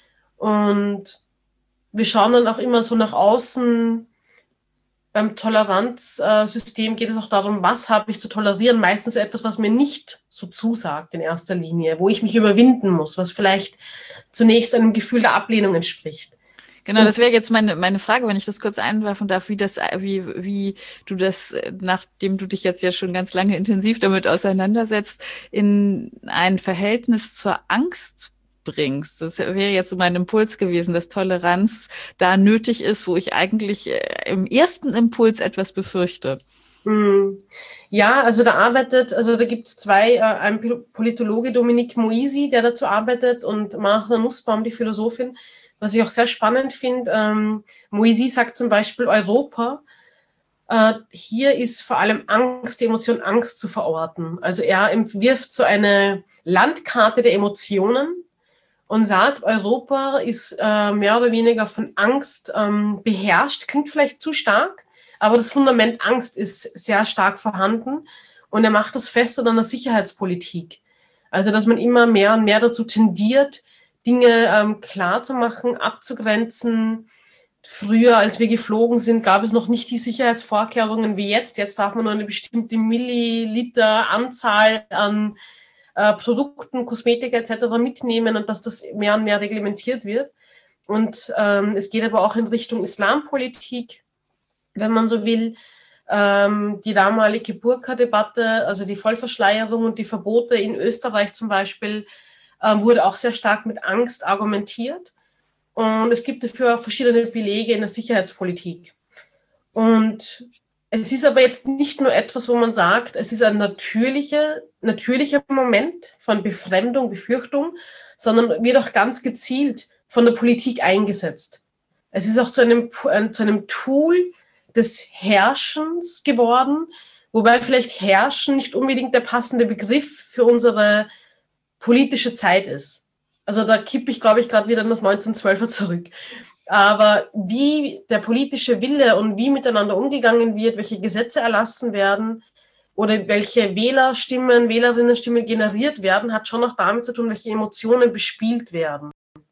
Und wir schauen dann auch immer so nach außen. Beim Toleranzsystem geht es auch darum, was habe ich zu tolerieren. Meistens etwas, was mir nicht so zusagt in erster Linie, wo ich mich überwinden muss, was vielleicht zunächst einem Gefühl der Ablehnung entspricht. Genau, das wäre jetzt meine meine Frage, wenn ich das kurz einwerfen darf, wie das, wie wie du das, nachdem du dich jetzt ja schon ganz lange intensiv damit auseinandersetzt, in ein Verhältnis zur Angst bringst. Das wäre jetzt so mein Impuls gewesen, dass Toleranz da nötig ist, wo ich eigentlich im ersten Impuls etwas befürchte. Ja, also da arbeitet, also da gibt es zwei, äh, ein Politologe, Dominique Moisi, der dazu arbeitet, und Martha Nussbaum, die Philosophin, was ich auch sehr spannend finde. Ähm, Moisi sagt zum Beispiel, Europa, äh, hier ist vor allem Angst, die Emotion Angst zu verorten. Also er entwirft so eine Landkarte der Emotionen und sagt, Europa ist äh, mehr oder weniger von Angst ähm, beherrscht, klingt vielleicht zu stark, aber das Fundament Angst ist sehr stark vorhanden, und er macht das fest an der Sicherheitspolitik. Also, dass man immer mehr und mehr dazu tendiert, Dinge ähm, klar zu machen, abzugrenzen. Früher, als wir geflogen sind, gab es noch nicht die Sicherheitsvorkehrungen wie jetzt. Jetzt darf man nur eine bestimmte Milliliter Anzahl an äh, Produkten, Kosmetika et cetera mitnehmen, und dass das mehr und mehr reglementiert wird. Und ähm, es geht aber auch in Richtung Islampolitik, wenn man so will. Ähm, die damalige Burka-Debatte, also die Vollverschleierung und die Verbote in Österreich zum Beispiel, äh, wurde auch sehr stark mit Angst argumentiert. Und es gibt dafür verschiedene Belege in der Sicherheitspolitik. Und es ist aber jetzt nicht nur etwas, wo man sagt, es ist ein natürlicher, natürlicher Moment von Befremdung, Befürchtung, sondern wird auch ganz gezielt von der Politik eingesetzt. Es ist auch zu einem, zu einem Tool des Herrschens geworden, wobei vielleicht Herrschen nicht unbedingt der passende Begriff für unsere politische Zeit ist. Also da kippe ich, glaube ich, gerade wieder in das neunzehnhundertzwölfer zurück. Aber wie der politische Wille und wie miteinander umgegangen wird, welche Gesetze erlassen werden oder welche Wählerstimmen, Wählerinnenstimmen generiert werden, hat schon auch damit zu tun, welche Emotionen bespielt werden.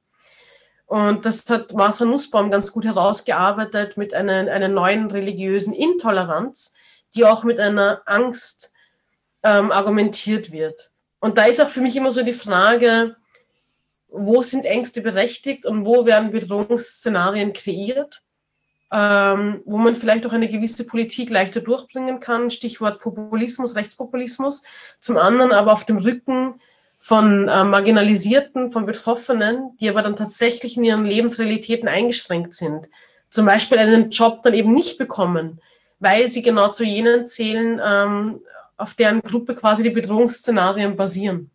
Und das hat Martha Nussbaum ganz gut herausgearbeitet mit einer, einer neuen religiösen Intoleranz, die auch mit einer Angst ähm, argumentiert wird. Und da ist auch für mich immer so die Frage, wo sind Ängste berechtigt und wo werden Bedrohungsszenarien kreiert, ähm, wo man vielleicht auch eine gewisse Politik leichter durchbringen kann, Stichwort Populismus, Rechtspopulismus, zum anderen aber auf dem Rücken von äh, Marginalisierten, von Betroffenen, die aber dann tatsächlich in ihren Lebensrealitäten eingeschränkt sind. Zum Beispiel einen Job dann eben nicht bekommen, weil sie genau zu jenen zählen, ähm, auf deren Gruppe quasi die Bedrohungsszenarien basieren.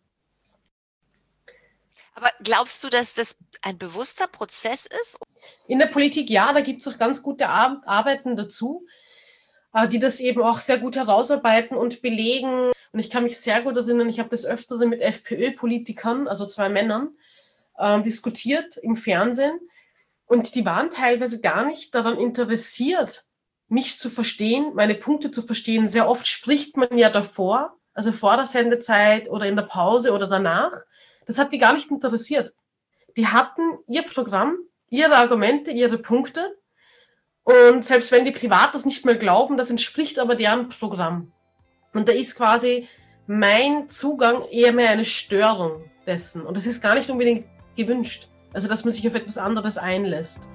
Aber glaubst du, dass das ein bewusster Prozess ist? In der Politik ja, da gibt es auch ganz gute Ar- Arbeiten dazu, äh, die das eben auch sehr gut herausarbeiten und belegen. Und ich kann mich sehr gut erinnern, ich habe das Öfteren mit FPÖ-Politikern, also zwei Männern, äh, diskutiert im Fernsehen. Und die waren teilweise gar nicht daran interessiert, mich zu verstehen, meine Punkte zu verstehen. Sehr oft spricht man ja davor, also vor der Sendezeit oder in der Pause oder danach. Das hat die gar nicht interessiert. Die hatten ihr Programm, ihre Argumente, ihre Punkte. Und selbst wenn die privat das nicht mehr glauben, das entspricht aber deren Programm. Und da ist quasi mein Zugang eher mehr eine Störung dessen. Und das ist gar nicht unbedingt gewünscht. Also, dass man sich auf etwas anderes einlässt.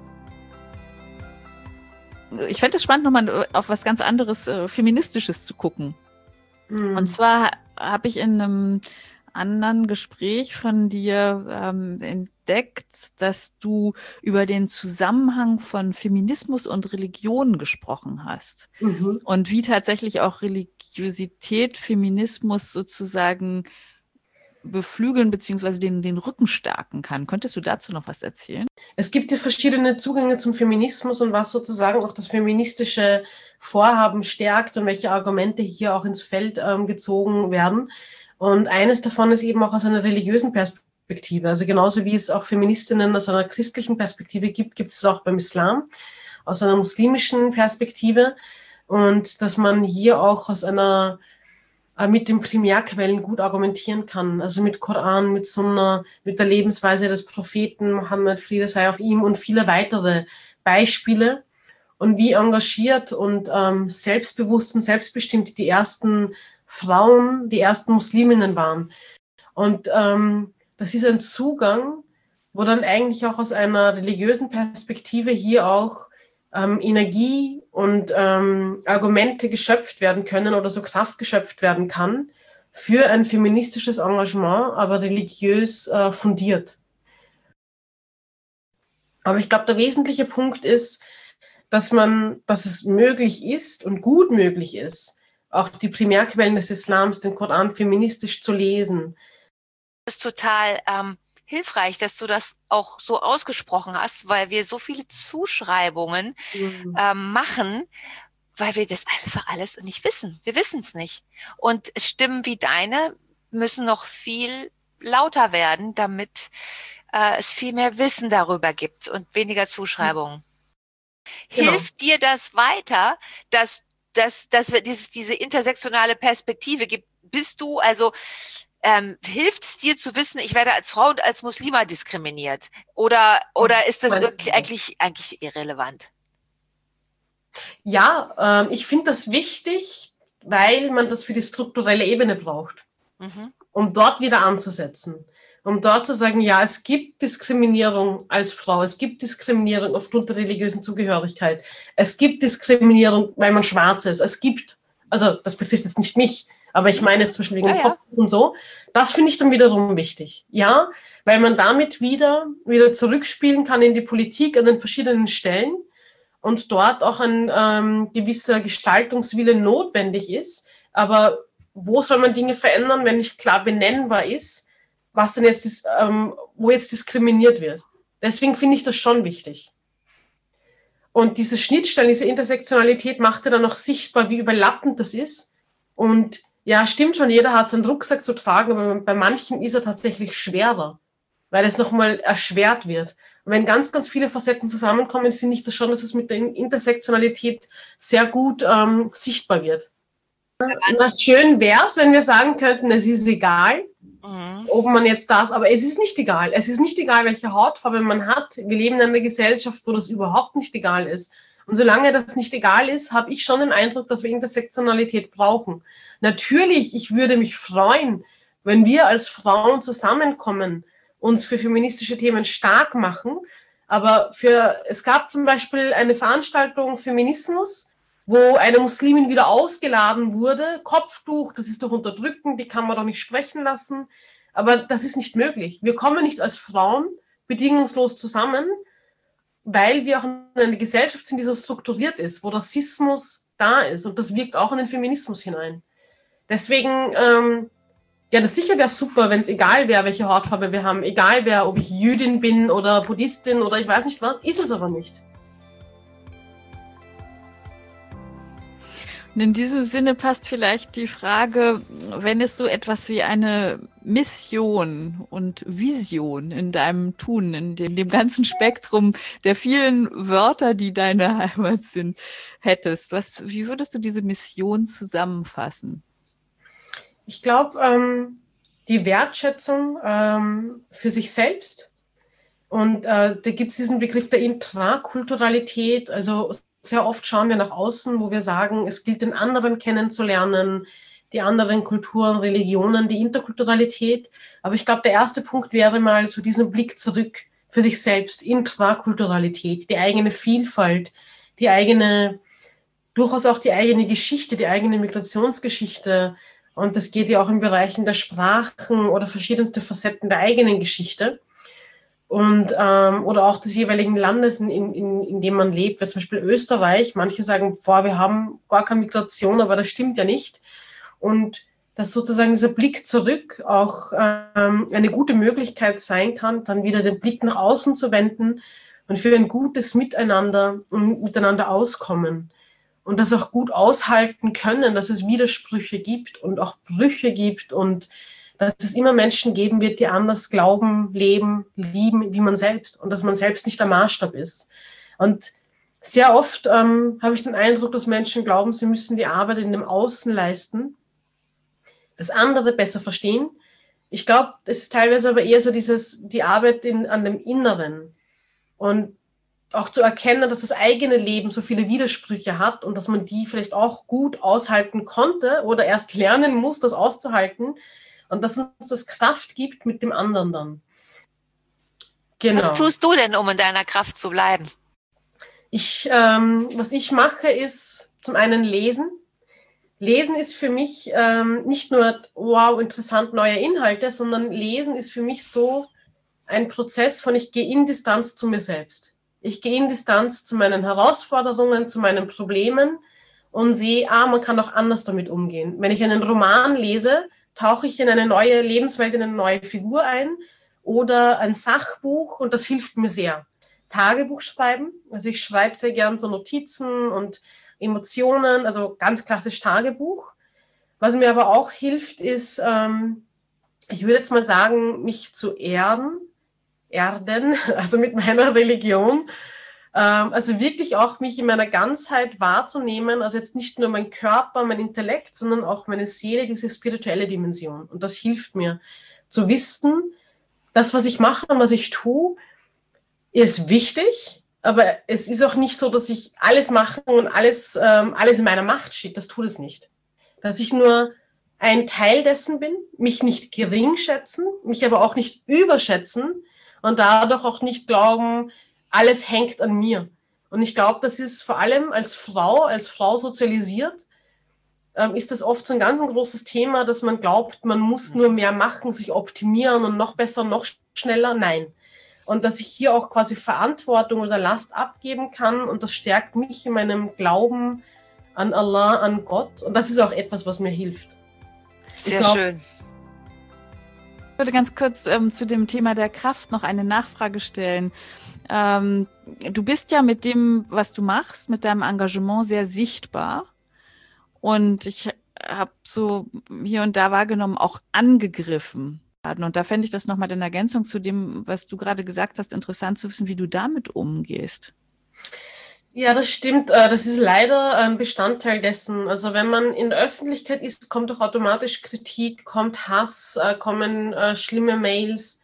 Ich fände es spannend, nochmal auf was ganz anderes, äh, Feministisches zu gucken. Mhm. Und zwar habe ich in einem anderen Gespräch von dir ähm, entdeckt, dass du über den Zusammenhang von Feminismus und Religion gesprochen hast. Mhm. Und wie tatsächlich auch Religiosität, Feminismus sozusagen beflügeln bzw. den, den Rücken stärken kann. Könntest du dazu noch was erzählen? Es gibt ja verschiedene Zugänge zum Feminismus und was sozusagen auch das feministische Vorhaben stärkt und welche Argumente hier auch ins Feld ähm, gezogen werden. Und eines davon ist eben auch aus einer religiösen Perspektive. Also genauso wie es auch Feministinnen aus einer christlichen Perspektive gibt, gibt es auch beim Islam aus einer muslimischen Perspektive. Und dass man hier auch aus einer äh, mit den Primärquellen gut argumentieren kann. Also mit Koran, mit Sunna, mit der Lebensweise des Propheten Mohammed, Friede sei auf ihm, und viele weitere Beispiele. Und wie engagiert und ähm, selbstbewusst und selbstbestimmt die ersten Frauen, die ersten Musliminnen waren. Und ähm, das ist ein Zugang, wo dann eigentlich auch aus einer religiösen Perspektive hier auch ähm, Energie und ähm, Argumente geschöpft werden können oder so Kraft geschöpft werden kann für ein feministisches Engagement, aber religiös äh, fundiert. Aber ich glaube, der wesentliche Punkt ist, dass man, dass es möglich ist und gut möglich ist, auch die Primärquellen des Islams, den Koran, feministisch zu lesen. Das ist total ähm, hilfreich, dass du das auch so ausgesprochen hast, weil wir so viele Zuschreibungen Mhm. ähm, machen, weil wir das einfach alles nicht wissen. Wir wissen es nicht. Und Stimmen wie deine müssen noch viel lauter werden, damit äh, es viel mehr Wissen darüber gibt und weniger Zuschreibungen. Genau. Hilft dir das weiter, dass, dass, dass wir dieses, diese intersektionale Perspektive gibt? Bist du, also ähm, hilft es dir zu wissen, ich werde als Frau und als Muslima diskriminiert? Oder, oder ist das irgendwie eigentlich, eigentlich irrelevant? Ja, ähm, ich finde das wichtig, weil man das für die strukturelle Ebene braucht, Mhm. um dort wieder anzusetzen. Um dort zu sagen, ja, es gibt Diskriminierung als Frau, es gibt Diskriminierung aufgrund der religiösen Zugehörigkeit, es gibt Diskriminierung, weil man schwarz ist, es gibt, also das betrifft jetzt nicht mich, aber ich meine jetzt zwischen wegen Ja, ja. Kopf und so, das finde ich dann wiederum wichtig. Ja, weil man damit wieder, wieder zurückspielen kann in die Politik an den verschiedenen Stellen und dort auch ein ähm, gewisser Gestaltungswille notwendig ist. Aber wo soll man Dinge verändern, wenn nicht klar benennbar ist, was denn jetzt, dis- ähm, wo jetzt diskriminiert wird? Deswegen finde ich das schon wichtig. Und diese Schnittstellen, diese Intersektionalität macht ja dann auch sichtbar, wie überlappend das ist. Und ja, stimmt schon, jeder hat seinen Rucksack zu tragen, aber bei manchen ist er tatsächlich schwerer, weil es nochmal erschwert wird. Und wenn ganz, ganz viele Facetten zusammenkommen, finde ich das schon, dass es mit der Intersektionalität sehr gut ähm, sichtbar wird. Na, schön wäre es, wenn wir sagen könnten, es ist egal, Mhm. ob man jetzt das, aber es ist nicht egal. Es ist nicht egal, welche Hautfarbe man hat. Wir leben in einer Gesellschaft, wo das überhaupt nicht egal ist. Und solange das nicht egal ist, habe ich schon den Eindruck, dass wir Intersektionalität brauchen. Natürlich, ich würde mich freuen, wenn wir als Frauen zusammenkommen, uns für feministische Themen stark machen. Aber für, es gab zum Beispiel eine Veranstaltung Feminismus, wo eine Muslimin wieder ausgeladen wurde. Kopftuch, das ist doch unterdrückend, die kann man doch nicht sprechen lassen. Aber das ist nicht möglich. Wir kommen nicht als Frauen bedingungslos zusammen, weil wir auch in einer Gesellschaft sind, die so strukturiert ist, wo Rassismus da ist. Und das wirkt auch in den Feminismus hinein. Deswegen, ähm, ja, das sicher wäre super, wenn es egal wäre, welche Hautfarbe wir haben. Egal wer, ob ich Jüdin bin oder Buddhistin oder ich weiß nicht was. Ist es aber nicht. Und in diesem Sinne passt vielleicht die Frage, wenn es so etwas wie eine Mission und Vision in deinem Tun, in dem, dem ganzen Spektrum der vielen Wörter, die deine Heimat sind, hättest, was, wie würdest du diese Mission zusammenfassen? Ich glaube, ähm, die Wertschätzung ähm, für sich selbst. Und äh, da gibt es diesen Begriff der Intrakulturalität, also sehr oft schauen wir nach außen, wo wir sagen, es gilt, den anderen kennenzulernen, die anderen Kulturen, Religionen, die Interkulturalität. Aber ich glaube, der erste Punkt wäre mal so diesen Blick zurück für sich selbst, Intrakulturalität, die eigene Vielfalt, die eigene, durchaus auch die eigene Geschichte, die eigene Migrationsgeschichte. Und das geht ja auch in Bereichen der Sprachen oder verschiedenste Facetten der eigenen Geschichte. Und, ähm, oder auch des jeweiligen Landes, in, in, in dem man lebt, wie zum Beispiel Österreich. Manche sagen, boah, wir haben gar keine Migration, aber das stimmt ja nicht. Und dass sozusagen dieser Blick zurück auch ähm, eine gute Möglichkeit sein kann, dann wieder den Blick nach außen zu wenden und für ein gutes Miteinander und miteinander auskommen. Und das auch gut aushalten können, dass es Widersprüche gibt und auch Brüche gibt und dass es immer Menschen geben wird, die anders glauben, leben, lieben, wie man selbst und dass man selbst nicht der Maßstab ist. Und sehr oft ähm, habe ich den Eindruck, dass Menschen glauben, sie müssen die Arbeit in dem Außen leisten, das andere besser verstehen. Ich glaube, es ist teilweise aber eher so dieses, die Arbeit in, an dem Inneren und auch zu erkennen, dass das eigene Leben so viele Widersprüche hat und dass man die vielleicht auch gut aushalten konnte oder erst lernen muss, das auszuhalten. Und dass uns das Kraft gibt mit dem anderen dann. Genau. Was tust du denn, um in deiner Kraft zu bleiben? Ich, ähm, was ich mache, ist zum einen lesen. Lesen ist für mich ähm, nicht nur, wow, interessant, neue Inhalte, sondern Lesen ist für mich so ein Prozess von, ich gehe in Distanz zu mir selbst. Ich gehe in Distanz zu meinen Herausforderungen, zu meinen Problemen und sehe, ah, man kann auch anders damit umgehen. Wenn ich einen Roman lese, tauche ich in eine neue Lebenswelt, in eine neue Figur ein oder ein Sachbuch und das hilft mir sehr. Tagebuch schreiben, also ich schreibe sehr gern so Notizen und Emotionen, also ganz klassisch Tagebuch. Was mir aber auch hilft, ist, ähm, ich würde jetzt mal sagen, mich zu erden, erden, also mit meiner Religion, ähm, also wirklich auch mich in meiner Ganzheit wahrzunehmen, also jetzt nicht nur mein Körper, mein Intellekt, sondern auch meine Seele, diese spirituelle Dimension. Und das hilft mir zu wissen, das, was ich mache und was ich tue, ist wichtig, aber es ist auch nicht so, dass ich alles mache und alles, ähm, alles in meiner Macht steht. Das tut es nicht. Dass ich nur ein Teil dessen bin, mich nicht gering schätzen, mich aber auch nicht überschätzen und dadurch auch nicht glauben, alles hängt an mir. Und ich glaube, das ist vor allem als Frau, als Frau sozialisiert, ähm, ist das oft so ein ganz ein großes Thema, dass man glaubt, man muss nur mehr machen, sich optimieren und noch besser, noch schneller. Nein. Und dass ich hier auch quasi Verantwortung oder Last abgeben kann und das stärkt mich in meinem Glauben an Allah, an Gott. Und das ist auch etwas, was mir hilft. Sehr glaub, schön. Ich würde ganz kurz ähm, zu dem Thema der Kraft noch eine Nachfrage stellen. Ähm, du bist ja mit dem, was du machst, mit deinem Engagement sehr sichtbar. Und ich habe so hier und da wahrgenommen, auch angegriffen. Und da fände ich das nochmal in Ergänzung zu dem, was du gerade gesagt hast, interessant zu wissen, wie du damit umgehst. Ja, das stimmt. Das ist leider ein Bestandteil dessen. Also wenn man in der Öffentlichkeit ist, kommt auch automatisch Kritik, kommt Hass, kommen schlimme Mails.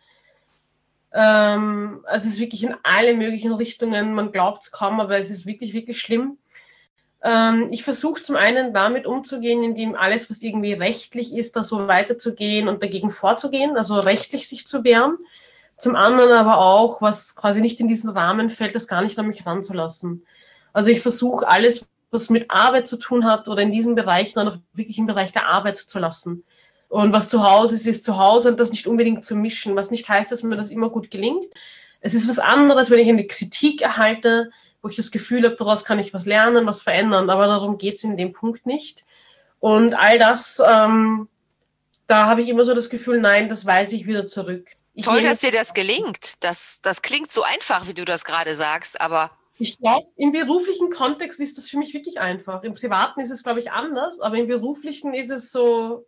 Also es ist wirklich in alle möglichen Richtungen. Man glaubt es kaum, aber es ist wirklich, wirklich schlimm. Ich versuche zum einen damit umzugehen, indem alles, was irgendwie rechtlich ist, da so weiterzugehen und dagegen vorzugehen, also rechtlich sich zu wehren. Zum anderen aber auch, was quasi nicht in diesen Rahmen fällt, das gar nicht an mich ranzulassen. Also ich versuche alles, was mit Arbeit zu tun hat oder in diesen Bereichen dann auch wirklich im Bereich der Arbeit zu lassen. Und was zu Hause ist, ist zu Hause und das nicht unbedingt zu mischen, was nicht heißt, dass mir das immer gut gelingt. Es ist was anderes, wenn ich eine Kritik erhalte, wo ich das Gefühl habe, daraus kann ich was lernen, was verändern, aber darum geht es in dem Punkt nicht. Und all das, ähm, da habe ich immer so das Gefühl, nein, das weise ich wieder zurück. Ich Toll, dass dir das gelingt. Das, das klingt so einfach, wie du das gerade sagst, aber... Ich glaube, im beruflichen Kontext ist das für mich wirklich einfach. Im Privaten ist es, glaube ich, anders, aber im beruflichen ist es so,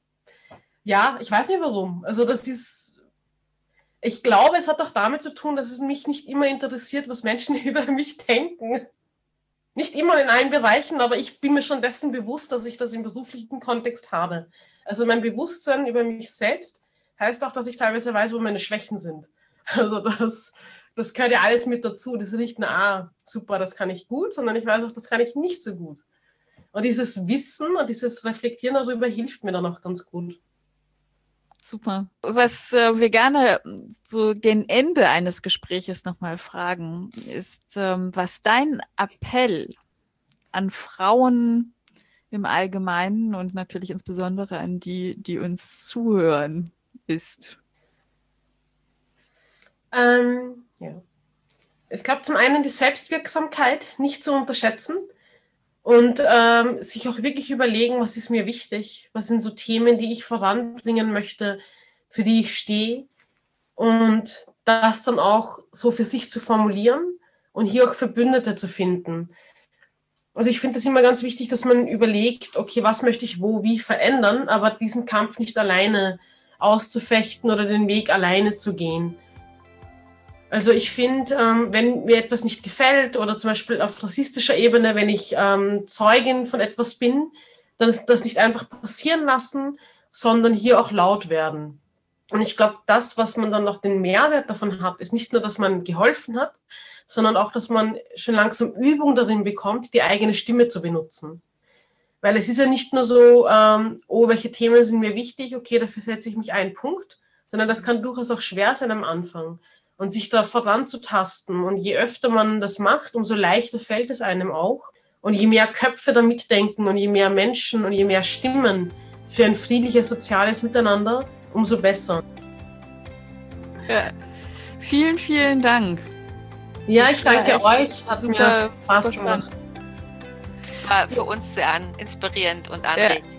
ja, ich weiß nicht warum. Also das ist, ich glaube, es hat auch damit zu tun, dass es mich nicht immer interessiert, was Menschen über mich denken. Nicht immer in allen Bereichen, aber ich bin mir schon dessen bewusst, dass ich das im beruflichen Kontext habe. Also mein Bewusstsein über mich selbst heißt auch, dass ich teilweise weiß, wo meine Schwächen sind. Also das... Das gehört ja alles mit dazu. Das ist nicht nur, ah, super, das kann ich gut, sondern ich weiß auch, das kann ich nicht so gut. Und dieses Wissen und dieses Reflektieren darüber hilft mir dann auch ganz gut. Super. Was äh, wir gerne so gegen Ende eines Gespräches nochmal fragen, ist, ähm, was dein Appell an Frauen im Allgemeinen und natürlich insbesondere an die, die uns zuhören, ist. Ähm, ja. Ich glaube, zum einen die Selbstwirksamkeit nicht zu unterschätzen und ähm, sich auch wirklich überlegen, was ist mir wichtig, was sind so Themen, die ich voranbringen möchte, für die ich stehe und das dann auch so für sich zu formulieren und hier auch Verbündete zu finden. Also ich finde das immer ganz wichtig, dass man überlegt, okay, was möchte ich wo, wie verändern, aber diesen Kampf nicht alleine auszufechten oder den Weg alleine zu gehen. Also ich finde, ähm, wenn mir etwas nicht gefällt oder zum Beispiel auf rassistischer Ebene, wenn ich ähm, Zeugin von etwas bin, dann ist das nicht einfach passieren lassen, sondern hier auch laut werden. Und ich glaube, das, was man dann noch den Mehrwert davon hat, ist nicht nur, dass man geholfen hat, sondern auch, dass man schon langsam Übung darin bekommt, die eigene Stimme zu benutzen. Weil es ist ja nicht nur so, ähm, oh, welche Themen sind mir wichtig, okay, dafür setze ich mich einen Punkt, sondern das kann durchaus auch schwer sein am Anfang. Und sich da voranzutasten. Und je öfter man das macht, umso leichter fällt es einem auch. Und je mehr Köpfe da mitdenken und je mehr Menschen und je mehr Stimmen für ein friedliches, soziales Miteinander, umso besser. Ja. Vielen, vielen Dank. Ja, Das ich danke war echt euch. Hat super, mir Spaß super gemacht. spannend. Das war für uns sehr an, inspirierend und anregend.